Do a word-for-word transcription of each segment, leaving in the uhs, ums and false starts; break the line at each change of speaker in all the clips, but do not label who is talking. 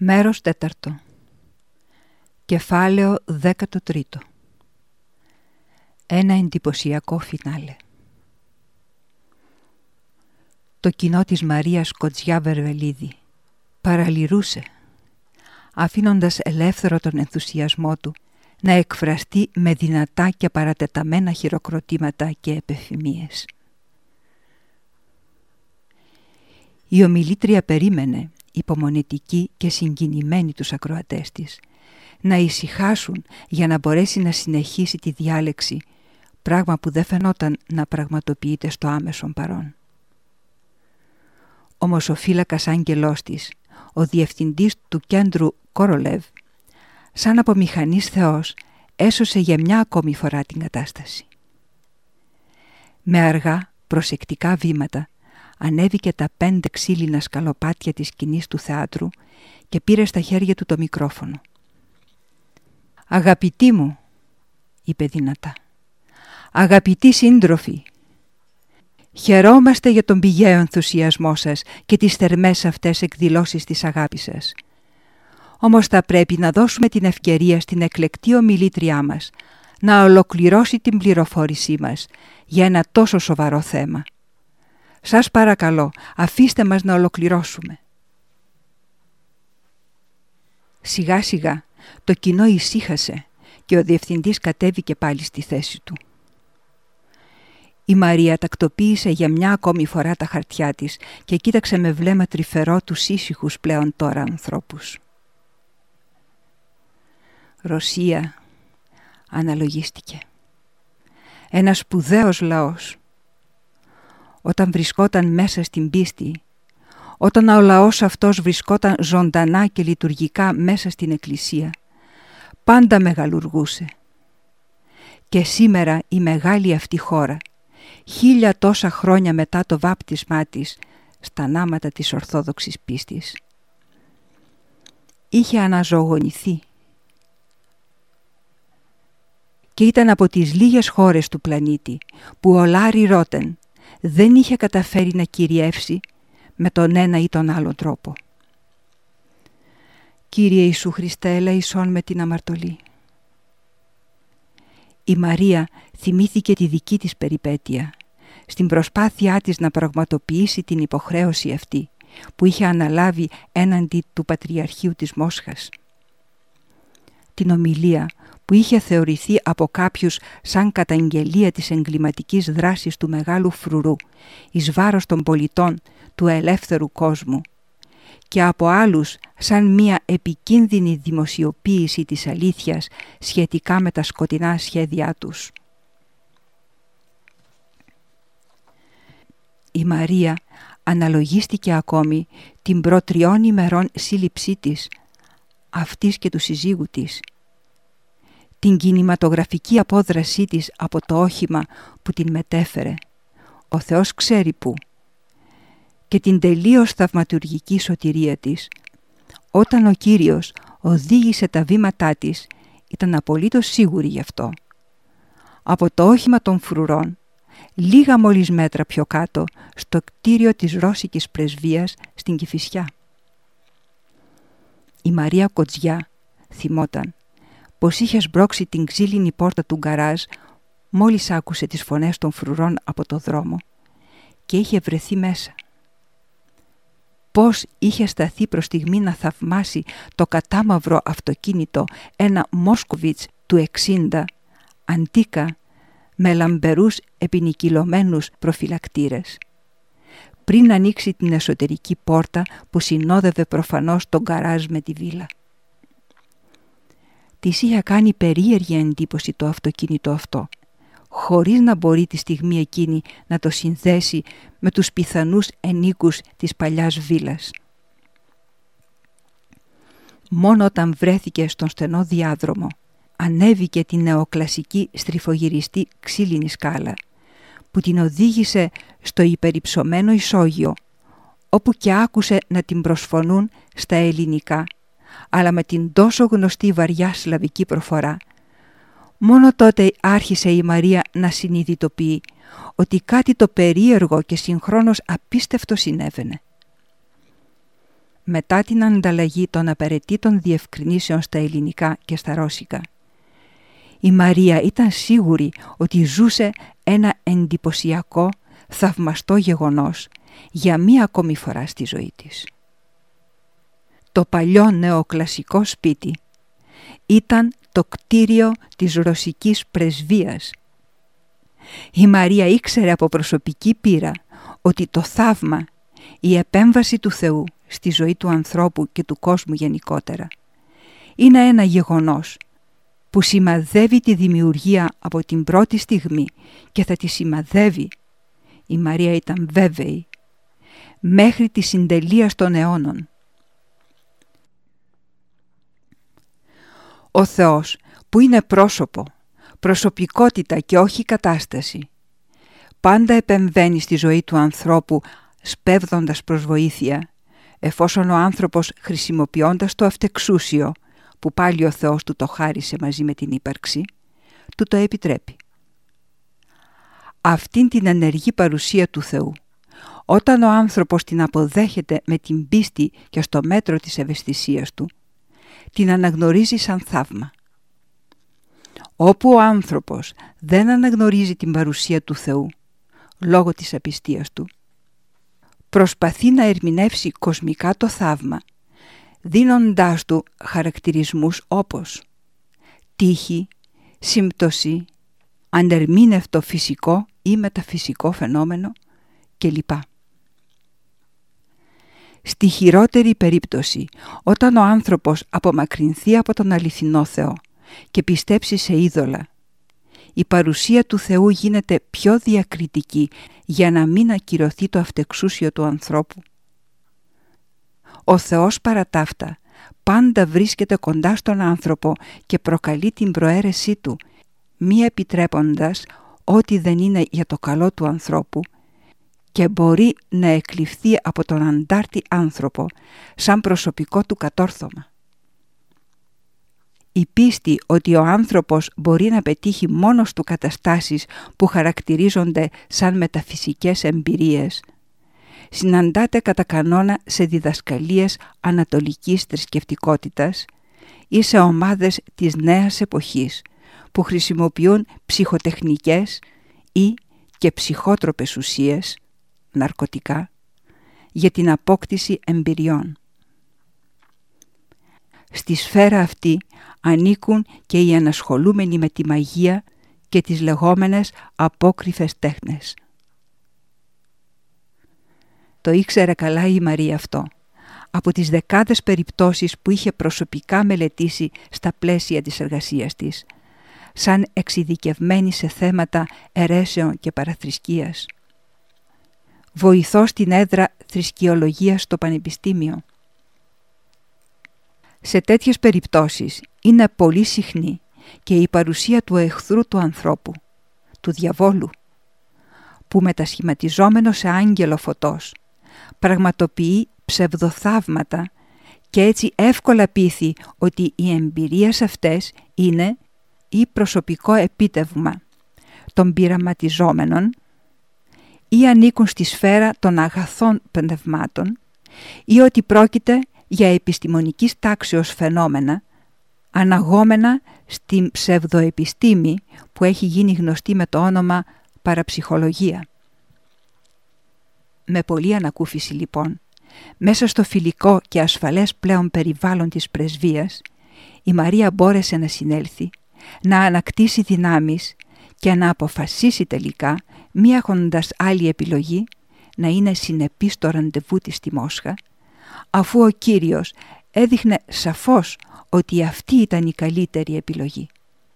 Μέρος τέταρτο. Κεφάλαιο δέκατο τρίτο. Ένα εντυπωσιακό φινάλε. Το κοινό της Μαρίας Κοτζιά Βερβελίδη παραλυρούσε, αφήνοντας ελεύθερο τον ενθουσιασμό του να εκφραστεί με δυνατά και παρατεταμένα χειροκροτήματα και επεφημίες. Η ομιλήτρια περίμενε, υπομονετική και συγκινημένη τους ακροατές της, να ησυχάσουν για να μπορέσει να συνεχίσει τη διάλεξη, πράγμα που δεν φαινόταν να πραγματοποιείται στο άμεσον παρόν. Όμως ο φύλακας άγγελός της, ο διευθυντής του κέντρου Κόρολεβ, σαν από μηχανής θεός, έσωσε για μια ακόμη φορά την κατάσταση. Με αργά, προσεκτικά βήματα, ανέβηκε τα πέντε ξύλινα σκαλοπάτια της σκηνής του θεάτρου και πήρε στα χέρια του το μικρόφωνο. «Αγαπητοί μου», είπε δυνατά, «αγαπητοί σύντροφοι, χαιρόμαστε για τον πηγαίο ενθουσιασμό σας και τις θερμές αυτές εκδηλώσεις της αγάπης σας. Όμως θα πρέπει να δώσουμε την ευκαιρία στην εκλεκτή ομιλήτριά μας να ολοκληρώσει την πληροφόρησή μας για ένα τόσο σοβαρό θέμα. Σας παρακαλώ, αφήστε μας να ολοκληρώσουμε». Σιγά σιγά το κοινό ησύχασε και ο διευθυντής κατέβηκε πάλι στη θέση του. Η Μαρία τακτοποίησε για μια ακόμη φορά τα χαρτιά της και κοίταξε με βλέμμα τρυφερό τους ήσυχους πλέον τώρα ανθρώπους. «Ρωσία», αναλογίστηκε. «Ένας σπουδαίος λαός. Όταν βρισκόταν μέσα στην πίστη, όταν ο λαός αυτός βρισκόταν ζωντανά και λειτουργικά μέσα στην εκκλησία, πάντα μεγαλουργούσε. Και σήμερα η μεγάλη αυτή χώρα, χίλια τόσα χρόνια μετά το βάπτισμά της στα νάματα της Ορθόδοξης πίστης, είχε αναζωογονηθεί και ήταν από τις λίγες χώρες του πλανήτη που ο Λάρι Ρότεν δεν είχε καταφέρει να κυριεύσει με τον ένα ή τον άλλο τρόπο. «Κύριε Ιησού Χριστέ, ελέησόν με την αμαρτωλή». Η Μαρία θυμήθηκε τη δική της περιπέτεια στην προσπάθειά της να πραγματοποιήσει την υποχρέωση αυτή που είχε αναλάβει έναντι του Πατριαρχείου της Μόσχας. Την ομιλία που είχε θεωρηθεί από κάποιους σαν καταγγελία της εγκληματικής δράσης του Μεγάλου Φρουρού εις βάρος των πολιτών του ελεύθερου κόσμου και από άλλους σαν μια επικίνδυνη δημοσιοποίηση της αλήθειας σχετικά με τα σκοτεινά σχέδιά τους. Η Μαρία αναλογίστηκε ακόμη την προ τριών ημερών σύλληψή της, αυτής και του συζύγου της, την κινηματογραφική απόδρασή της από το όχημα που την μετέφερε, ο Θεός ξέρει πού, και την τελείως θαυματουργική σωτηρία της, όταν ο Κύριος οδήγησε τα βήματά της, ήταν απολύτως σίγουρη γι' αυτό. Από το όχημα των φρουρών, λίγα μόλις μέτρα πιο κάτω, στο κτίριο της Ρώσικης Πρεσβείας στην Κηφισιά. Η Μαρία Κοτζιά θυμόταν πως είχε σμπρώξει την ξύλινη πόρτα του γκαράζ μόλις άκουσε τις φωνές των φρουρών από το δρόμο και είχε βρεθεί μέσα. Πώς είχε σταθεί προς στιγμή να θαυμάσει το κατάμαυρο αυτοκίνητο, ένα Μόσκοβιτς του εξήντα, αντίκα, με λαμπερούς επινοικυλωμένους προφυλακτήρες, πριν ανοίξει την εσωτερική πόρτα που συνόδευε προφανώς τον γκαράζ με τη βίλα. Της είχε κάνει περίεργη εντύπωση το αυτοκίνητο αυτό, χωρίς να μπορεί τη στιγμή εκείνη να το συνδέσει με τους πιθανούς ενίκους της παλιάς βίλας. Μόνο όταν βρέθηκε στον στενό διάδρομο, ανέβηκε την νεοκλασική στριφογυριστή ξύλινη σκάλα, που την οδήγησε στο υπερυψωμένο ισόγειο, όπου και άκουσε να την προσφωνούν στα ελληνικά, αλλά με την τόσο γνωστή βαριά σλαβική προφορά. Μόνο τότε άρχισε η Μαρία να συνειδητοποιεί ότι κάτι το περίεργο και συγχρόνως απίστευτο συνέβαινε. μετά την ανταλλαγή των απαραίτητων διευκρινήσεων στα ελληνικά και στα ρώσικα. Η Μαρία ήταν σίγουρη ότι ζούσε ένα εντυπωσιακό, θαυμαστό γεγονός για μία ακόμη φορά στη ζωή της. Το παλιό νεοκλασικό σπίτι ήταν το κτίριο της ρωσικής πρεσβείας. Η Μαρία ήξερε από προσωπική πείρα ότι το θαύμα, η επέμβαση του Θεού στη ζωή του ανθρώπου και του κόσμου γενικότερα, είναι ένα γεγονός που σημαδεύει τη δημιουργία από την πρώτη στιγμή και θα τη σημαδεύει, η Μαρία ήταν βέβαιη, μέχρι τη συντελεία των αιώνων. Ο Θεός, που είναι πρόσωπο, προσωπικότητα και όχι κατάσταση, πάντα επεμβαίνει στη ζωή του ανθρώπου σπέβδοντας προς βοήθεια, εφόσον ο άνθρωπος, χρησιμοποιώντας το αυτεξούσιο, που πάλι ο Θεός του το χάρισε μαζί με την ύπαρξη, του το επιτρέπει. Αυτήν την ενεργή παρουσία του Θεού, όταν ο άνθρωπος την αποδέχεται με την πίστη και στο μέτρο της ευαισθησίας του, την αναγνωρίζει σαν θαύμα. Όπου ο άνθρωπος δεν αναγνωρίζει την παρουσία του Θεού, λόγω της απιστίας του, προσπαθεί να ερμηνεύσει κοσμικά το θαύμα, δίνοντάς του χαρακτηρισμούς όπως τύχη, σύμπτωση, ανερμήνευτο φυσικό ή μεταφυσικό φαινόμενο κλπ. Στη χειρότερη περίπτωση, όταν ο άνθρωπος απομακρυνθεί από τον αληθινό Θεό και πιστέψει σε είδωλα, η παρουσία του Θεού γίνεται πιο διακριτική για να μην ακυρωθεί το αυτεξούσιο του ανθρώπου. Ο Θεός παρά τ' αυτά πάντα βρίσκεται κοντά στον άνθρωπο και προκαλεί την προαίρεσή του, μη επιτρέποντας ό,τι δεν είναι για το καλό του ανθρώπου και μπορεί να εκλειφθεί από τον αντάρτη άνθρωπο σαν προσωπικό του κατόρθωμα. Η πίστη ότι ο άνθρωπος μπορεί να πετύχει μόνος του καταστάσεις που χαρακτηρίζονται σαν μεταφυσικές εμπειρίες συναντάται κατά κανόνα σε διδασκαλίες ανατολικής θρησκευτικότητας ή σε ομάδες της νέας εποχής που χρησιμοποιούν ψυχοτεχνικές ή και ψυχότροπες ουσίες, ναρκωτικά, για την απόκτηση εμπειριών. Στη σφαίρα αυτή ανήκουν και οι ανασχολούμενοι με τη μαγεία και τις λεγόμενες απόκριφες τέχνες. Το ήξερε καλά η Μαρία αυτό, από τις δεκάδες περιπτώσεις που είχε προσωπικά μελετήσει στα πλαίσια της εργασίας της, σαν εξειδικευμένη σε θέματα αιρέσεων και παραθρησκείας. Βοηθός στην έδρα θρησκειολογίας στο Πανεπιστήμιο. Σε τέτοιες περιπτώσεις είναι πολύ συχνή και η παρουσία του εχθρού του ανθρώπου, του διαβόλου, που μετασχηματιζόμενο σε άγγελο φωτός πραγματοποιεί ψευδοθαύματα και έτσι εύκολα πείθει ότι οι εμπειρίες αυτές είναι ή προσωπικό επίτευγμα των πειραματιζόμενων ή ανήκουν στη σφαίρα των αγαθών πνευμάτων ή ότι πρόκειται για επιστημονικής τάξεως φαινόμενα αναγόμενα στην ψευδοεπιστήμη που έχει γίνει γνωστή με το όνομα παραψυχολογία. Με πολλή ανακούφιση λοιπόν, μέσα στο φιλικό και ασφαλές πλέον περιβάλλον της πρεσβείας, η Μαρία μπόρεσε να συνέλθει, να ανακτήσει δυνάμεις και να αποφασίσει τελικά, μη έχοντας άλλη επιλογή, να είναι συνεπής στο ραντεβού της στη Μόσχα, αφού ο Κύριος έδειχνε σαφώς ότι αυτή ήταν η καλύτερη επιλογή.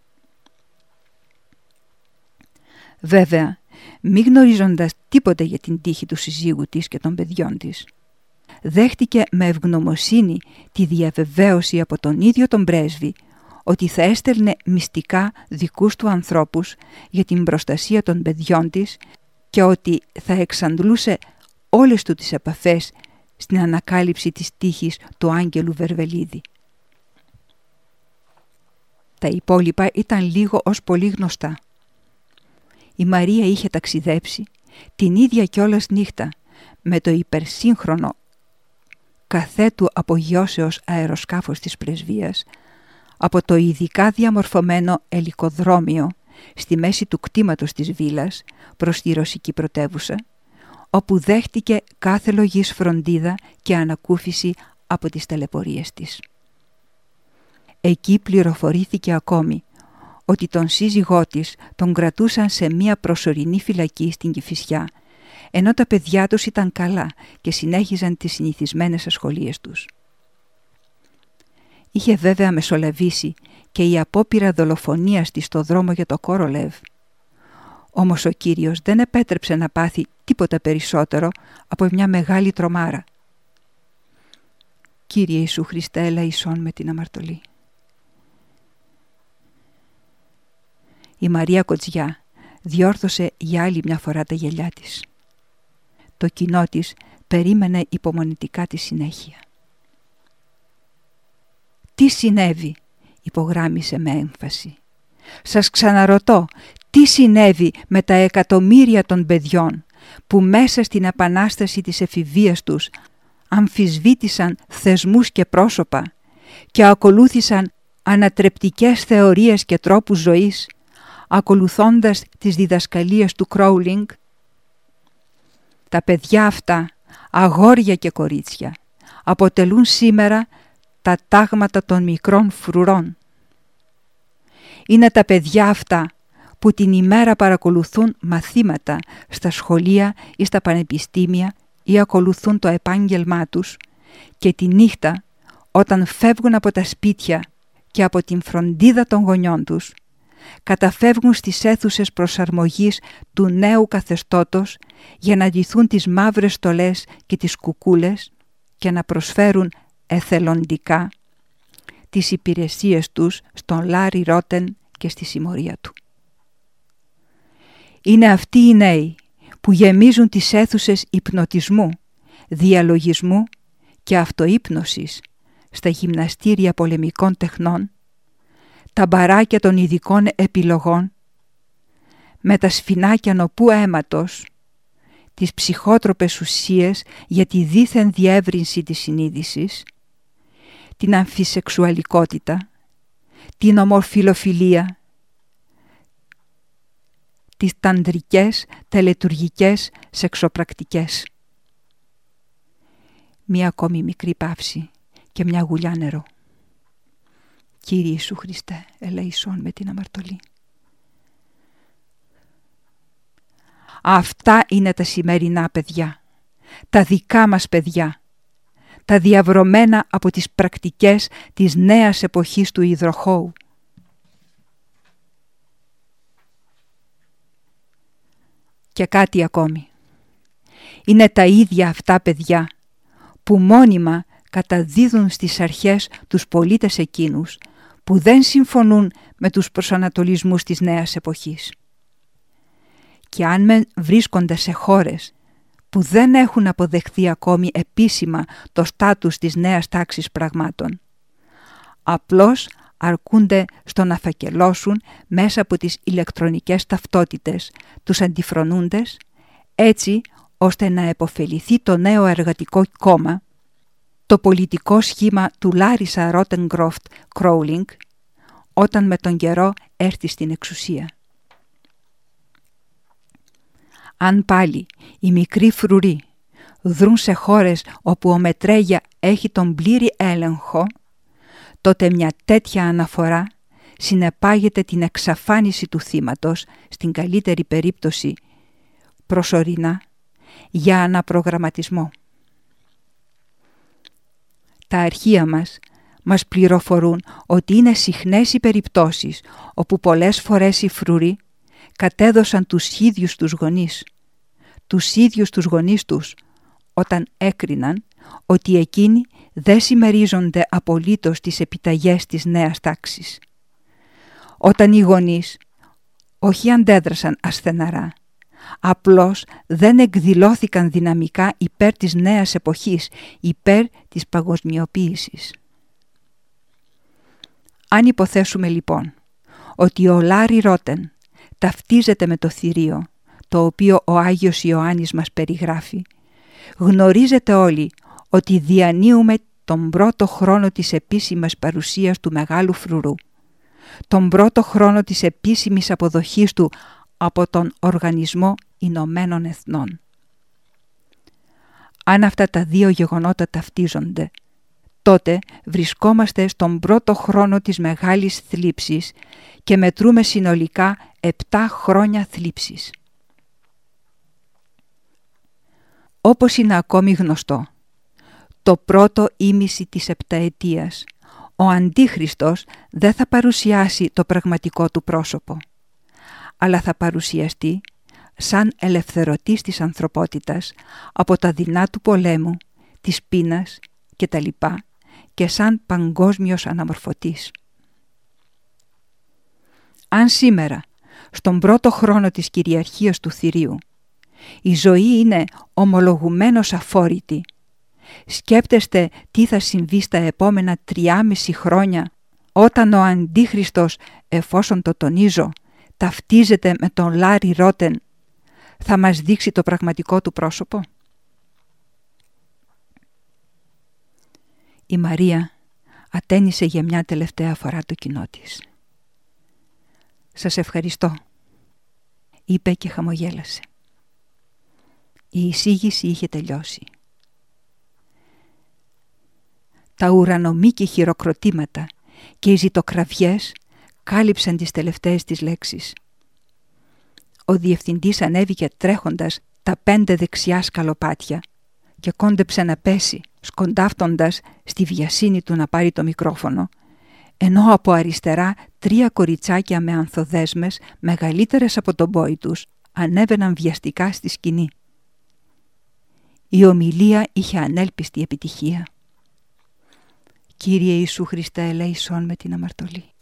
Βέβαια, μη γνωρίζοντας τίποτα για την τύχη του συζύγου της και των παιδιών της, δέχτηκε με ευγνωμοσύνη τη διαβεβαίωση από τον ίδιο τον πρέσβη ότι θα έστελνε μυστικά δικούς του ανθρώπους για την προστασία των παιδιών της και ότι θα εξαντλούσε όλες του τις επαφές στην ανακάλυψη της τύχης του Άγγελου Βερβελίδη. Τα υπόλοιπα ήταν λίγο ως πολύ γνωστά. Η Μαρία είχε ταξιδέψει την ίδια κιόλας νύχτα με το υπερσύγχρονο καθέτου απογειώσεως αεροσκάφος της πρεσβείας, από το ειδικά διαμορφωμένο ελικοδρόμιο στη μέση του κτήματος της βίλας προς τη ρωσική πρωτεύουσα, όπου δέχτηκε κάθε λογής φροντίδα και ανακούφιση από τις ταλαιπωρίες της. Εκεί πληροφορήθηκε ακόμη ότι τον σύζυγό της τον κρατούσαν σε μία προσωρινή φυλακή στην Κηφισιά, ενώ τα παιδιά τους ήταν καλά και συνέχιζαν τις συνηθισμένες ασχολίες τους. Είχε βέβαια μεσολαβήσει και η απόπειρα δολοφονίας της στο δρόμο για το Κόρολεβ. Όμως ο Κύριος δεν επέτρεψε να πάθει τίποτα περισσότερο από μια μεγάλη τρομάρα. Κύριε Ιησού Χριστέ, ελεησόν με την αμαρτωλή. Η Μαρία Κοτζιά διόρθωσε για άλλη μια φορά τα γυαλιά της. Το κοινό της περίμενε υπομονητικά τη συνέχεια. «Τι συνέβη?» υπογράμμισε με έμφαση. «Σας ξαναρωτώ, τι συνέβη με τα εκατομμύρια των παιδιών που μέσα στην επανάσταση της εφηβείας τους αμφισβήτησαν θεσμούς και πρόσωπα και ακολούθησαν ανατρεπτικές θεωρίες και τρόπους ζωής, ακολουθώντας τις διδασκαλίες του Κρόουλινγκ? Τα παιδιά αυτά, αγόρια και κορίτσια, αποτελούν σήμερα τα τάγματα των μικρών φρουρών. Είναι τα παιδιά αυτά που την ημέρα παρακολουθούν μαθήματα στα σχολεία ή στα πανεπιστήμια ή ακολουθούν το επάγγελμά τους και τη νύχτα, όταν φεύγουν από τα σπίτια και από την φροντίδα των γονιών τους, καταφεύγουν στις αίθουσες προσαρμογής του νέου καθεστώτος για να ντυθούν τις μαύρες στολές και τις κουκούλες και να προσφέρουν εθελοντικά τις υπηρεσίες τους στον Λάρι Ρότεν και στη συμμορία του. Είναι αυτοί οι νέοι που γεμίζουν τις αίθουσες υπνοτισμού, διαλογισμού και αυτούπνωσης στα γυμναστήρια πολεμικών τεχνών, τα μπαράκια των ειδικών επιλογών, με τα σφινάκια νοπού αίματος, τις ψυχότροπες ουσίες για τη δίθεν διεύρυνση της συνείδησης, την αμφισεξουαλικότητα, την ομοφιλοφιλία, τις ταντρικές τελετουργικές σεξοπρακτικές. Μία ακόμη μικρή παύση και μια γουλιά νερό. Κύριε Ιησού Χριστέ, ελεησόν με την αμαρτωλή. Αυτά είναι τα σημερινά παιδιά, τα δικά μας παιδιά, τα διαβρωμένα από τις πρακτικές της νέας εποχής του υδροχώου. Και κάτι ακόμη. Είναι τα ίδια αυτά παιδιά που μόνιμα καταδίδουν στις αρχές τους πολίτες εκείνους που δεν συμφωνούν με τους προσανατολισμούς της νέας εποχής. Και αν μεν βρίσκονται σε χώρες που δεν έχουν αποδεχθεί ακόμη επίσημα το στάτους της νέας τάξης πραγμάτων, απλώς αρκούνται στο να φακελώσουν μέσα από τις ηλεκτρονικές ταυτότητες τους αντιφρονούντες, έτσι ώστε να επωφεληθεί το νέο εργατικό κόμμα, το πολιτικό σχήμα του Λάρισα Ρότενγκρόφτ Κρόουλινγκ, όταν με τον καιρό έρθει στην εξουσία. Αν πάλι οι μικροί φρουροί δρούν σε χώρες όπου ο Μετρέγια έχει τον πλήρη έλεγχο, τότε μια τέτοια αναφορά συνεπάγεται την εξαφάνιση του θύματος, στην καλύτερη περίπτωση προσωρινά, για αναπρογραμματισμό. Τα αρχεία μας μας πληροφορούν ότι είναι συχνές οι περιπτώσεις όπου πολλές φορές οι φρουροί κατέδωσαν τους ίδιους τους γονείς, τους ίδιους τους γονείς τους, όταν έκριναν ότι εκείνοι δεν συμμερίζονται απολύτως τις επιταγές της νέας τάξης. Όταν οι γονείς όχι αντέδρασαν ασθεναρά, απλώς δεν εκδηλώθηκαν δυναμικά υπέρ της νέας εποχής, υπέρ της παγκοσμιοποίησης. Αν υποθέσουμε λοιπόν ότι ο Λάρι Ρότεν ταυτίζεται με το θηρίο, το οποίο ο Άγιος Ιωάννης μας περιγράφει, γνωρίζετε όλοι ότι διανύουμε τον πρώτο χρόνο της επίσημης παρουσίας του Μεγάλου Φρουρού, τον πρώτο χρόνο της επίσημης αποδοχής του από τον Οργανισμό Ηνωμένων Εθνών. Αν αυτά τα δύο γεγονότα ταυτίζονται, τότε βρισκόμαστε στον πρώτο χρόνο της μεγάλης θλίψης και μετρούμε συνολικά επτά χρόνια θλίψης. Όπως είναι ακόμη γνωστό, το πρώτο ήμιση της επταετίας, ο Αντίχριστος δεν θα παρουσιάσει το πραγματικό του πρόσωπο, αλλά θα παρουσιαστεί σαν ελευθερωτής της ανθρωπότητας από τα δεινά του πολέμου, της πείνας κτλ. Και σαν παγκόσμιος αναμορφωτής. Αν σήμερα, στον πρώτο χρόνο της κυριαρχίας του θηρίου, η ζωή είναι ομολογουμένως αφόρητη, σκέπτεστε τι θα συμβεί στα επόμενα τριάμιση χρόνια, όταν ο Αντίχριστος, εφόσον το τονίζω, ταυτίζεται με τον Λάρι Ρότεν, θα μας δείξει το πραγματικό του πρόσωπο. Η Μαρία ατένισε για μια τελευταία φορά το κοινό της. «Σας ευχαριστώ», είπε και χαμογέλασε. Η εισήγηση είχε τελειώσει. Τα ουρανομίκη χειροκροτήματα και οι ζητοκραυγές κάλυψαν τις τελευταίες της λέξεις. Ο διευθυντής ανέβηκε τρέχοντας τα πέντε δεξιά σκαλοπάτια και κόντεψε να πέσει, σκοντάφτοντας στη βιασύνη του να πάρει το μικρόφωνο, ενώ από αριστερά τρία κοριτσάκια με ανθοδέσμες, μεγαλύτερες από τον πόη τους, ανέβαιναν βιαστικά στη σκηνή. Η ομιλία είχε ανέλπιστη επιτυχία. «Κύριε Ιησού Χριστέ, ελέησόν με την αμαρτωλή».